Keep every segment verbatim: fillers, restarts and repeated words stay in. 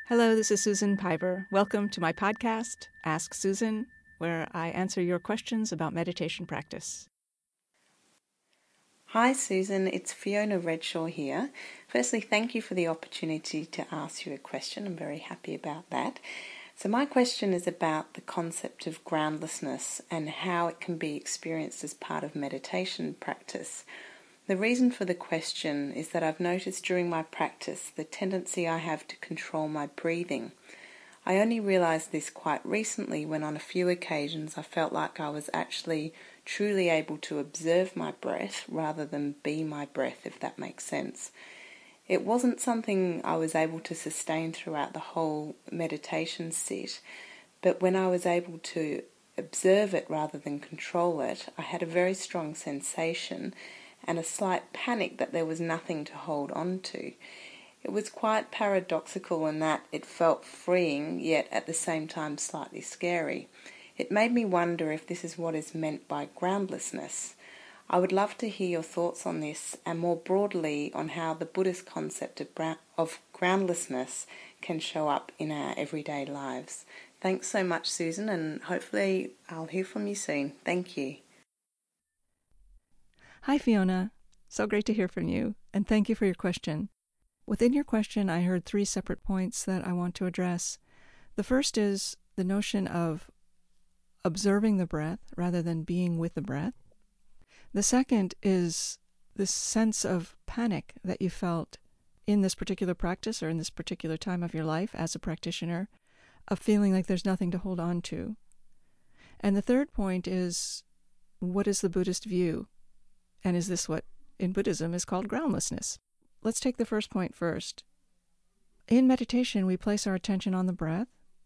Hello, this is Susan Piver. Welcome to my podcast, Ask Susan, where I answer your questions about meditation practice. Hi Susan, it's Fiona Redshaw here. Firstly, thank you for the opportunity to ask you a question. I'm very happy about that. So my question is about the concept of groundlessness and how it can be experienced as part of meditation practice. The reason for the question is that I've noticed during my practice the tendency I have to control my breathing. I only realised this quite recently when on a few occasions I felt like I was actually truly able to observe my breath rather than be my breath, if that makes sense. It wasn't something I was able to sustain throughout the whole meditation sit, but when I was able to observe it rather than control it, I had a very strong sensation and a slight panic that there was nothing to hold on to. It was quite paradoxical in that it felt freeing, yet at the same time slightly scary. It made me wonder if this is what is meant by groundlessness. I would love to hear your thoughts on this and more broadly on how the Buddhist concept of, bra- of groundlessness can show up in our everyday lives. Thanks so much, Susan, and hopefully I'll hear from you soon. Thank you. Hi, Fiona. So great to hear from you, and thank you for your question. Within your question, I heard three separate points that I want to address. The first is the notion of observing the breath rather than being with the breath. The second is this sense of panic that you felt in this particular practice or in this particular time of your life as a practitioner, of feeling like there's nothing to hold on to. And the third point is, what is the Buddhist view? And is this what in Buddhism is called groundlessness? Let's take the first point first. In meditation, we place our attention on the breath,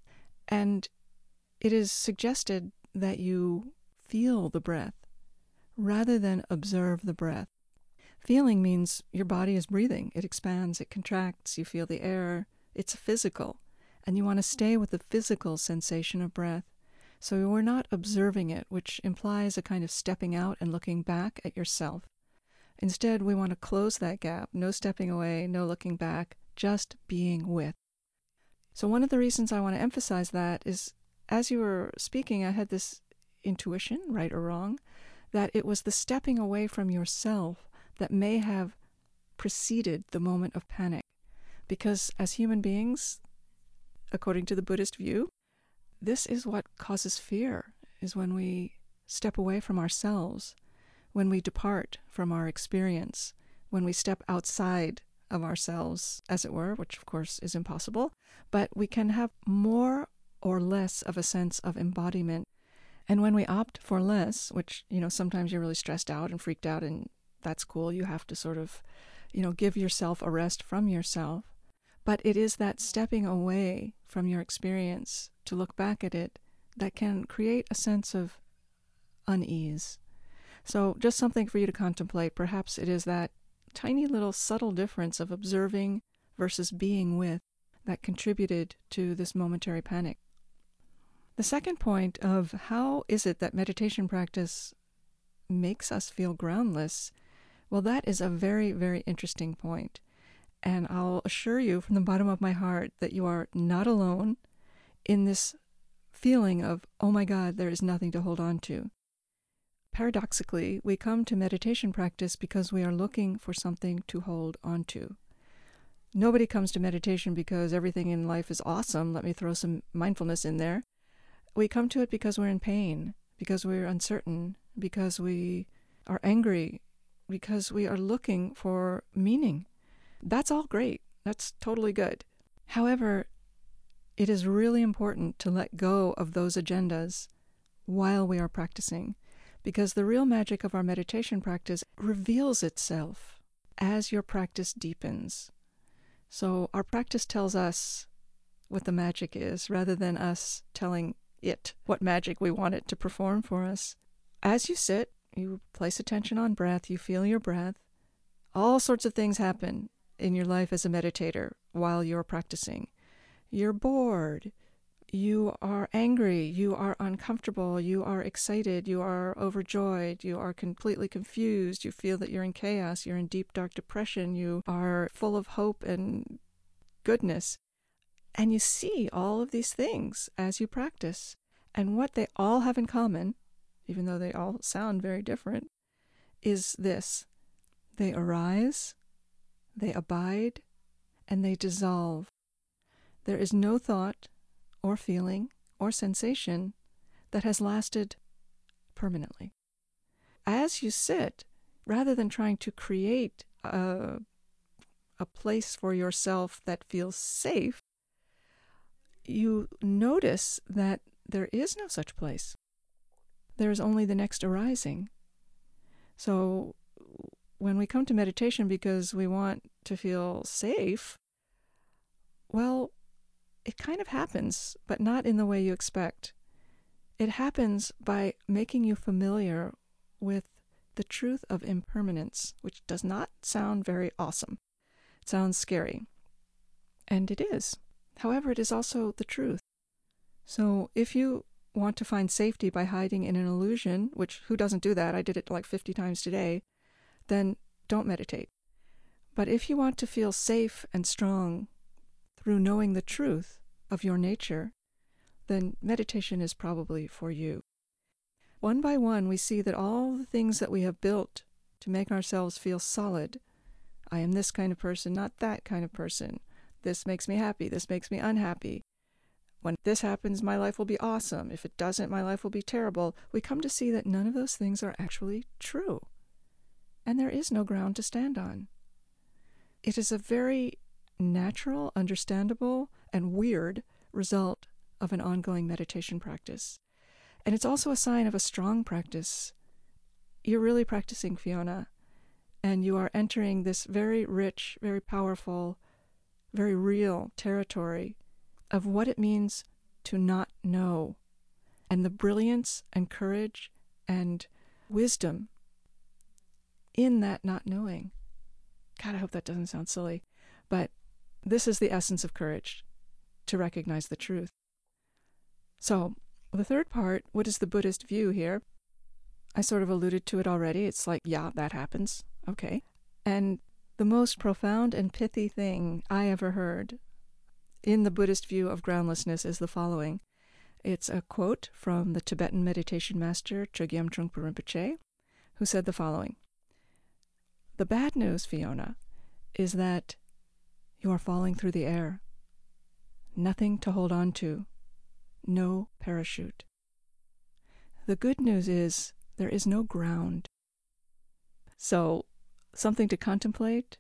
and it is suggested that you feel the breath rather than observe the breath. Feeling means your body is breathing. It expands, it contracts, you feel the air. It's physical, and you want to stay with the physical sensation of breath. So we're not observing it, which implies a kind of stepping out and looking back at yourself. Instead, we want to close that gap. No stepping away, no looking back, just being with. So one of the reasons I want to emphasize that is, as you were speaking, I had this intuition, right or wrong, that it was the stepping away from yourself that may have preceded the moment of panic. Because as human beings, according to the Buddhist view, this is what causes fear, is when we step away from ourselves, when we depart from our experience, when we step outside of ourselves, as it were, which of course is impossible, but we can have more or less of a sense of embodiment. And when we opt for less, which, you know, sometimes you're really stressed out and freaked out, and that's cool, you have to sort of, you know, give yourself a rest from yourself. But it is that stepping away from your experience to look back at it that can create a sense of unease. So just something for you to contemplate. Perhaps it is that tiny little subtle difference of observing versus being with that contributed to this momentary panic. The second point of how is it that meditation practice makes us feel groundless, well, that is a very, very interesting point. And I'll assure you from the bottom of my heart that you are not alone in this feeling of, oh my God, there is nothing to hold on to. Paradoxically, we come to meditation practice because we are looking for something to hold on to. Nobody comes to meditation because everything in life is awesome. Let me throw some mindfulness in there. We come to it because we're in pain, because we're uncertain, because we are angry, because we are looking for meaning. That's all great. That's totally good. However, it is really important to let go of those agendas while we are practicing, because the real magic of our meditation practice reveals itself as your practice deepens. So our practice tells us what the magic is, rather than us telling it what magic we want it to perform for us. As you sit, you place attention on breath, you feel your breath. All sorts of things happen in your life as a meditator while you're practicing. You're bored. You are angry. You are uncomfortable. You are excited. You are overjoyed. You are completely confused. You feel that you're in chaos. You're in deep, dark depression. You are full of hope and goodness. And you see all of these things as you practice. And what they all have in common, even though they all sound very different, is this. They arise, they abide, and they dissolve. There is no thought or feeling or sensation that has lasted permanently. As you sit, rather than trying to create a, a place for yourself that feels safe, you notice that there is no such place. There is only the next arising. So when we come to meditation because we want to feel safe, well, it kind of happens, but not in the way you expect. It happens by making you familiar with the truth of impermanence, which does not sound very awesome. It sounds scary. And it is. However, it is also the truth. So if you want to find safety by hiding in an illusion, which who doesn't do that? I did it like fifty times today, then don't meditate. But if you want to feel safe and strong through knowing the truth of your nature, then meditation is probably for you. One by one, we see that all the things that we have built to make ourselves feel solid, I am this kind of person, not that kind of person. This makes me happy. This makes me unhappy. When this happens, my life will be awesome. If it doesn't, my life will be terrible. We come to see that none of those things are actually true. And there is no ground to stand on. It is a very natural, understandable, and weird result of an ongoing meditation practice. And it's also a sign of a strong practice. You're really practicing, Fiona, and you are entering this very rich, very powerful, very real territory of what it means to not know, and the brilliance and courage and wisdom in that not knowing. God, I hope that doesn't sound silly, but this is the essence of courage, to recognize the truth. So, the third part, what is the Buddhist view here? I sort of alluded to it already. It's like, yeah, that happens. Okay. And the most profound and pithy thing I ever heard in the Buddhist view of groundlessness is the following. It's a quote from the Tibetan meditation master Chogyam Trungpa Rinpoche, who said the following. The bad news, Fiona, is that you are falling through the air. Nothing to hold on to. No parachute. The good news is there is no ground. So, something to contemplate.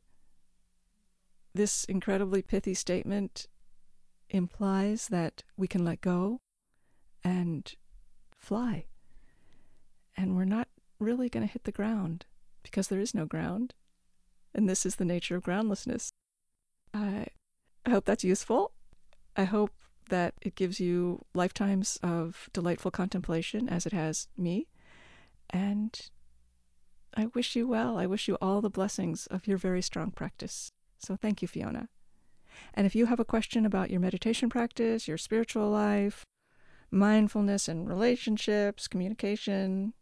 This incredibly pithy statement implies that we can let go and fly. And we're not really going to hit the ground because there is no ground. And this is the nature of groundlessness. I, I hope that's useful. I hope that it gives you lifetimes of delightful contemplation as it has me. And I wish you well. I wish you all the blessings of your very strong practice. So thank you, Fiona. And if you have a question about your meditation practice, your spiritual life, mindfulness and relationships, communication,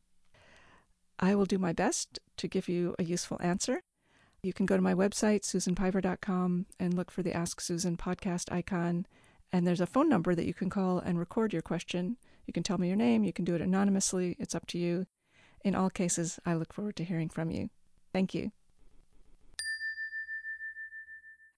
I will do my best to give you a useful answer. You can go to my website, susan piver dot com, and look for the Ask Susan podcast icon. And there's a phone number that you can call and record your question. You can tell me your name. You can do it anonymously. It's up to you. In all cases, I look forward to hearing from you. Thank you.